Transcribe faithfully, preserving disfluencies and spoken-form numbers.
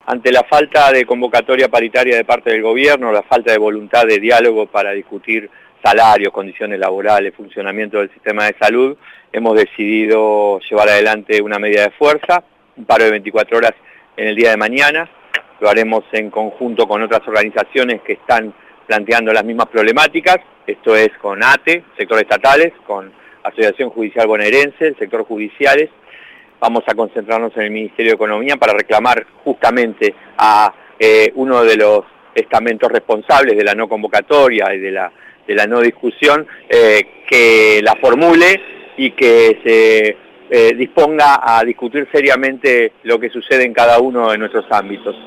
ante la falta de convocatoria paritaria de parte del gobierno, la falta de voluntad de diálogo para discutir salarios, condiciones laborales, funcionamiento del sistema de salud, hemos decidido llevar adelante una medida de fuerza, un paro de veinticuatro horas en el día de mañana. Lo haremos en conjunto con otras organizaciones que están planteando las mismas problemáticas, esto es con A T E, sectores estatales, con Asociación Judicial Bonaerense, el sector judiciales. Vamos a concentrarnos en el Ministerio de Economía para reclamar justamente a eh, uno de los estamentos responsables de la no convocatoria y de la, de la no discusión, eh, que la formule y que se eh, disponga a discutir seriamente lo que sucede en cada uno de nuestros ámbitos.